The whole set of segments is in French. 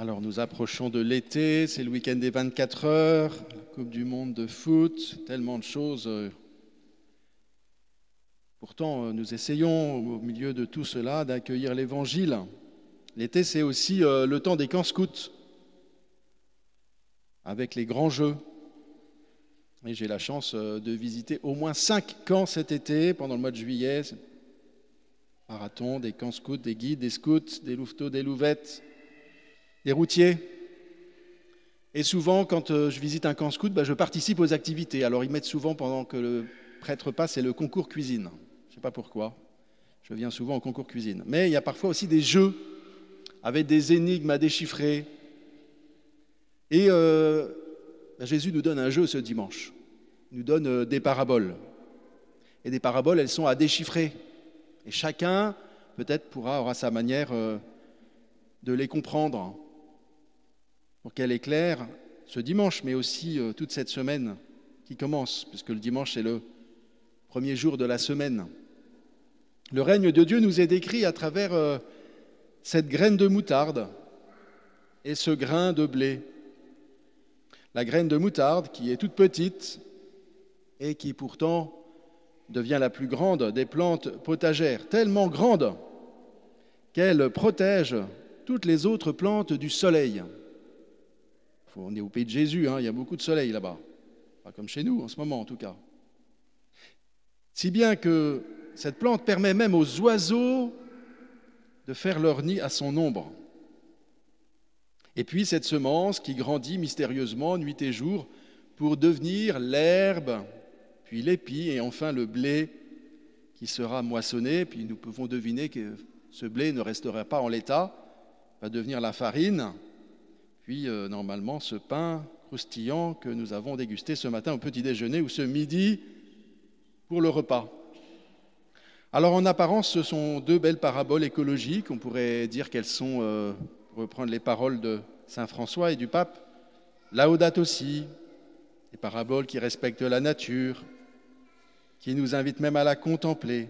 Alors nous approchons de l'été, c'est le week-end des 24 heures, la Coupe du Monde de foot, tellement de choses. Pourtant, nous essayons au milieu de tout cela d'accueillir l'Évangile. L'été, c'est aussi le temps des camps scouts, avec les grands jeux. Et j'ai la chance de visiter au moins 5 camps cet été, pendant le mois de juillet. Marathon, des camps scouts, des guides, des scouts, des louveteaux, des louvettes, des routiers. Et souvent, quand je visite un camp scout, je participe aux activités. Alors, ils mettent souvent, pendant que le prêtre passe, c'est le concours cuisine. Je ne sais pas pourquoi. Je viens souvent au concours cuisine. Mais il y a parfois aussi des jeux avec des énigmes à déchiffrer. Et Jésus nous donne un jeu ce dimanche. Il nous donne des paraboles. Et des paraboles, elles sont à déchiffrer. Et chacun, peut-être, aura sa manière de les comprendre pour qu'elle éclaire ce dimanche, mais aussi toute cette semaine qui commence, puisque le dimanche, c'est le premier jour de la semaine. Le règne de Dieu nous est décrit à travers cette graine de moutarde et ce grain de blé. La graine de moutarde qui est toute petite et qui pourtant devient la plus grande des plantes potagères, tellement grande qu'elle protège toutes les autres plantes du soleil. On est au pays de Jésus, il y a beaucoup de soleil là-bas. Pas comme chez nous en ce moment en tout cas. Si bien que cette plante permet même aux oiseaux de faire leur nid à son ombre. Et puis cette semence qui grandit mystérieusement nuit et jour pour devenir l'herbe, puis l'épi et enfin le blé qui sera moissonné. Puis nous pouvons deviner que ce blé ne restera pas en l'état, va devenir la farine, puis normalement ce pain croustillant que nous avons dégusté ce matin au petit déjeuner ou ce midi pour le repas. Alors en apparence, ce sont 2 belles paraboles écologiques. On pourrait dire qu'elles sont, pour reprendre les paroles de saint François et du pape, Laudato si, des paraboles qui respectent la nature, qui nous invitent même à la contempler,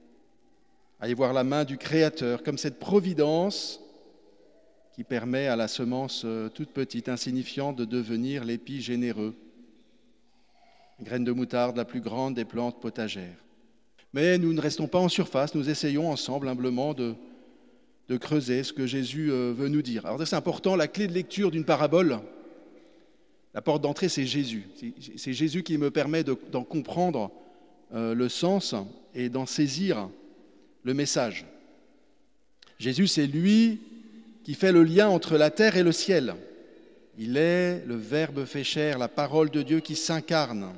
à y voir la main du Créateur, comme cette providence qui permet à la semence toute petite, insignifiante, de devenir l'épi généreux. Graine de moutarde, la plus grande des plantes potagères. Mais nous ne restons pas en surface, nous essayons ensemble humblement de creuser ce que Jésus veut nous dire. Alors ça, c'est important, la clé de lecture d'une parabole, la porte d'entrée, c'est Jésus. C'est Jésus qui me permet d'en comprendre le sens et d'en saisir le message. Jésus, c'est lui qui fait le lien entre la terre et le ciel. Il est le Verbe fait chair, la parole de Dieu qui s'incarne.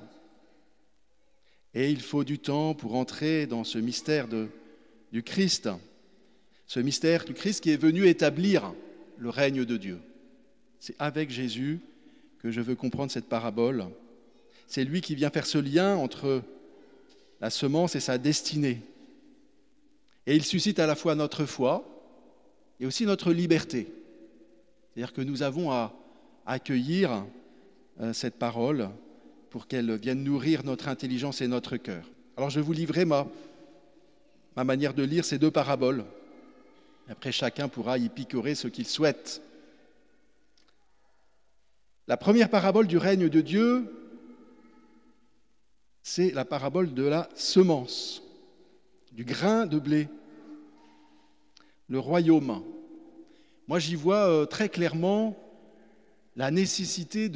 Et il faut du temps pour entrer dans ce mystère du Christ, ce mystère du Christ qui est venu établir le règne de Dieu. C'est avec Jésus que je veux comprendre cette parabole. C'est lui qui vient faire ce lien entre la semence et sa destinée. Et il suscite à la fois notre foi et aussi notre liberté. C'est-à-dire que nous avons à accueillir cette parole pour qu'elle vienne nourrir notre intelligence et notre cœur. Alors je vais vous livrer ma manière de lire ces 2 paraboles. Après, chacun pourra y picorer ce qu'il souhaite. La première parabole du règne de Dieu, c'est la parabole de la semence, du grain de blé. Le royaume. Moi, j'y vois très clairement la nécessité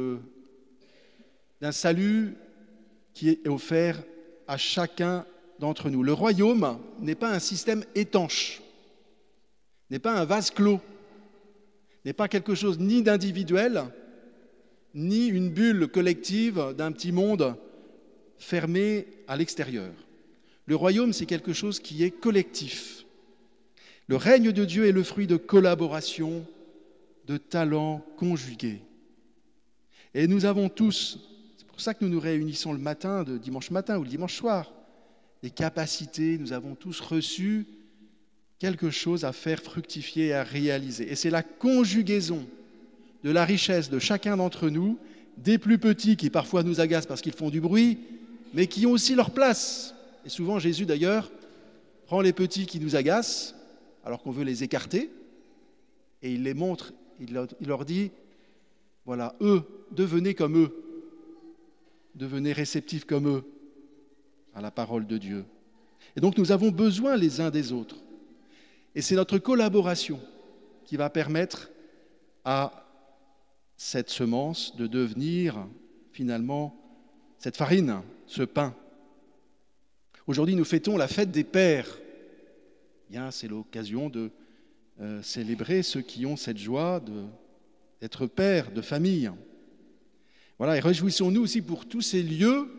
d'un salut qui est offert à chacun d'entre nous. Le royaume n'est pas un système étanche, n'est pas un vase clos, n'est pas quelque chose ni d'individuel, ni une bulle collective d'un petit monde fermé à l'extérieur. Le royaume, c'est quelque chose qui est collectif. Le règne de Dieu est le fruit de collaboration, de talents conjugués. Et nous avons tous, c'est pour ça que nous nous réunissons le matin, de dimanche matin ou le dimanche soir, des capacités, nous avons tous reçu quelque chose à faire fructifier et à réaliser. Et c'est la conjugaison de la richesse de chacun d'entre nous, des plus petits qui parfois nous agacent parce qu'ils font du bruit, mais qui ont aussi leur place. Et souvent Jésus d'ailleurs prend les petits qui nous agacent, alors qu'on veut les écarter, et il les montre Il leur dit, voilà, eux, devenez comme eux. Devenez réceptifs comme eux à la parole de Dieu. Et donc nous avons besoin les uns des autres. Et c'est notre collaboration qui va permettre à cette semence de devenir finalement cette farine, ce pain. Aujourd'hui, nous fêtons la fête des pères. Bien, c'est l'occasion de célébrer ceux qui ont cette joie d'être pères de famille. Voilà, et réjouissons-nous aussi pour tous ces lieux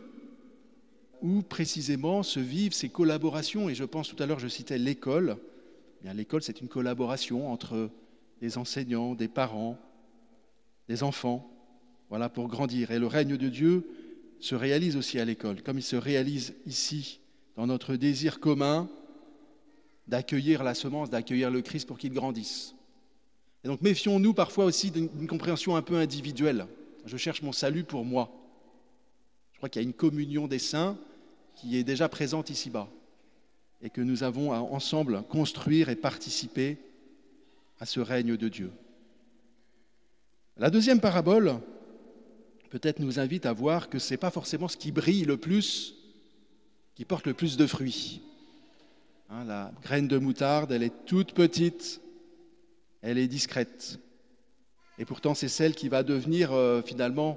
où précisément se vivent ces collaborations. Et je pense tout à l'heure, je citais l'école. Bien, l'école, c'est une collaboration entre des enseignants, des parents, des enfants, voilà, pour grandir. Et le règne de Dieu se réalise aussi à l'école, comme il se réalise ici, dans notre désir commun d'accueillir la semence, d'accueillir le Christ pour qu'il grandisse. Et donc méfions-nous parfois aussi d'une compréhension un peu individuelle. Je cherche mon salut pour moi. Je crois qu'il y a une communion des saints qui est déjà présente ici-bas et que nous avons à ensemble construire et participer à ce règne de Dieu. La deuxième parabole, peut-être nous invite à voir que ce n'est pas forcément ce qui brille le plus, qui porte le plus de fruits. La graine de moutarde, elle est toute petite, elle est discrète. Et pourtant, c'est celle qui va devenir finalement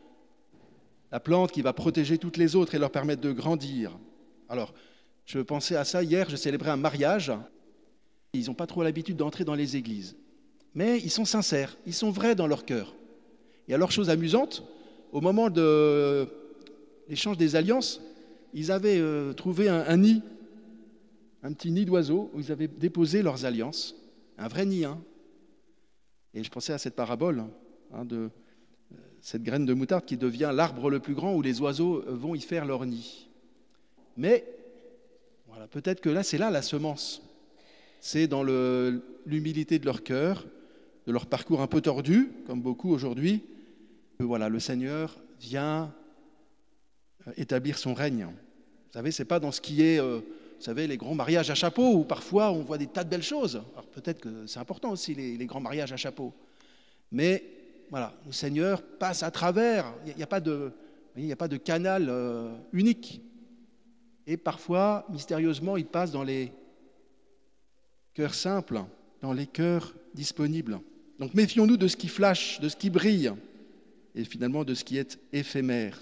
la plante qui va protéger toutes les autres et leur permettre de grandir. Alors, je pensais à ça hier, je célébrais un mariage. Ils n'ont pas trop l'habitude d'entrer dans les églises. Mais ils sont sincères, ils sont vrais dans leur cœur. Et alors, chose amusante, au moment de l'échange des alliances, ils avaient trouvé un nid, un petit nid d'oiseaux, où ils avaient déposé leurs alliances. Un vrai nid, hein. Et je pensais à cette parabole de cette graine de moutarde qui devient l'arbre le plus grand où les oiseaux vont y faire leur nid. Mais voilà, peut-être que là, c'est là la semence. C'est dans l'humilité de leur cœur, de leur parcours un peu tordu, comme beaucoup aujourd'hui, que voilà, le Seigneur vient établir son règne. Vous savez, ce n'est pas dans ce qui est, vous savez, les grands mariages à chapeau, où parfois on voit des tas de belles choses. Alors peut-être que c'est important aussi, les grands mariages à chapeau. Mais voilà, le Seigneur passe à travers, il n'y a pas de canal unique. Et parfois, mystérieusement, il passe dans les cœurs simples, dans les cœurs disponibles. Donc méfions-nous de ce qui flash, de ce qui brille, et finalement de ce qui est éphémère.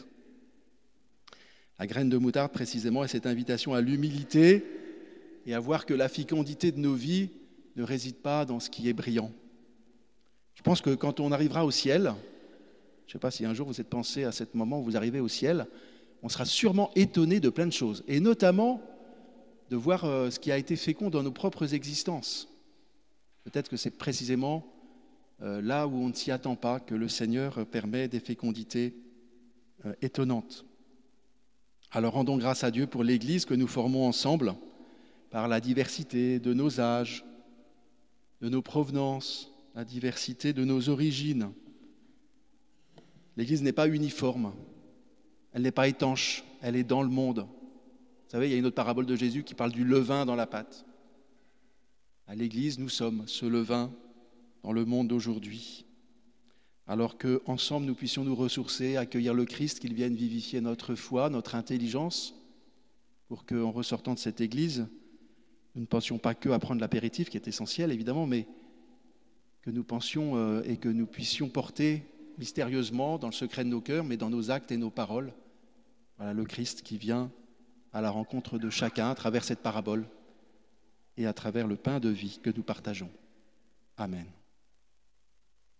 La graine de moutarde, précisément, est cette invitation à l'humilité et à voir que la fécondité de nos vies ne réside pas dans ce qui est brillant. Je pense que quand on arrivera au ciel, je ne sais pas si un jour vous êtes pensé à ce moment où vous arrivez au ciel, on sera sûrement étonné de plein de choses, et notamment de voir ce qui a été fécond dans nos propres existences. Peut-être que c'est précisément là où on ne s'y attend pas que le Seigneur permet des fécondités étonnantes. Alors rendons grâce à Dieu pour l'Église que nous formons ensemble, par la diversité de nos âges, de nos provenances, la diversité de nos origines. L'Église n'est pas uniforme, elle n'est pas étanche, elle est dans le monde. Vous savez, il y a une autre parabole de Jésus qui parle du levain dans la pâte. À l'Église, nous sommes ce levain dans le monde d'aujourd'hui. Alors qu'ensemble, nous puissions nous ressourcer, accueillir le Christ, qu'il vienne vivifier notre foi, notre intelligence, pour qu'en ressortant de cette Église, nous ne pensions pas que à prendre l'apéritif, qui est essentiel évidemment, mais que nous pensions et que nous puissions porter mystérieusement, dans le secret de nos cœurs, mais dans nos actes et nos paroles, voilà, le Christ qui vient à la rencontre de chacun à travers cette parabole et à travers le pain de vie que nous partageons. Amen.